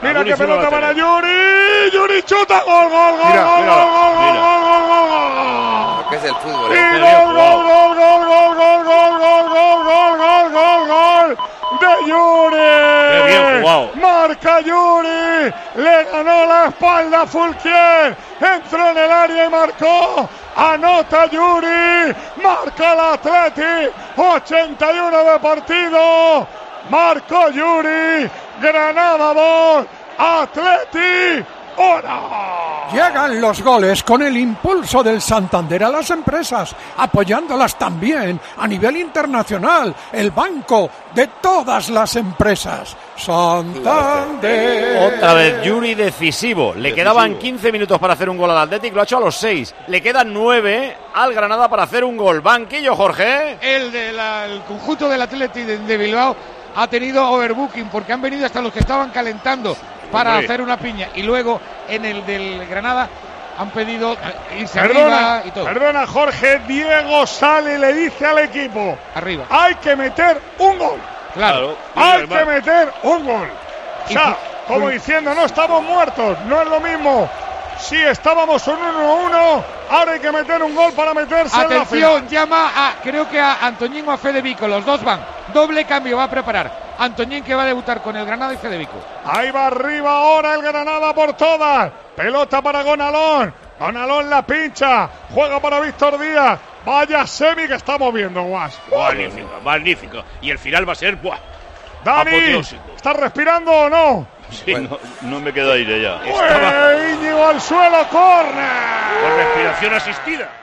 Mira qué pelota para Yuri. Yuri chuta. Gol. Lo que es el fútbol. Gol de Yuri. Qué bien jugado. Marca Yuri. Le ganó la espalda a Fulquier. Entró en el área y marcó. Anota Yuri. Marca el Atleti. 81 de partido. Marcó Yuri. Granada 2. Atleti. ¡Hora! Llegan los goles con el impulso del Santander a las empresas, apoyándolas también a nivel internacional, el banco de todas las empresas. Santander. Otra vez Yuri decisivo. Le quedaban 15 minutos para hacer un gol al Athletic, lo ha hecho a los 6. Le quedan 9 al Granada para hacer un gol. Banquillo, Jorge. El conjunto del Athletic de Bilbao ha tenido overbooking porque han venido hasta los que estaban calentando para hacer una piña, y luego en el del Granada han pedido irse arriba y todo. Perdona, Jorge. Diego sale y le dice al equipo: arriba. Hay que meter un gol. Claro. Hay que meter un gol. O sea, como diciendo, no estamos muertos. No es lo mismo. Si estábamos un 1-1, ahora hay que meter un gol para meterse en la final. Atención, llama creo que a Antoñín o a Fede Vico. Los dos van. Doble cambio va a preparar. Antoñín, que va a debutar con el Granada, y Fede Vico. Ahí va arriba ahora el Granada por todas. Pelota para Gonalón. Gonalón la pincha. Juega para Víctor Díaz. Vaya semi que estamos viendo, Guas. Magnífico. Y el final va a ser Dani, ¿estás respirando o no? Sí, no me quedo aire ya. Íñigo al suelo, córner. Con respiración asistida.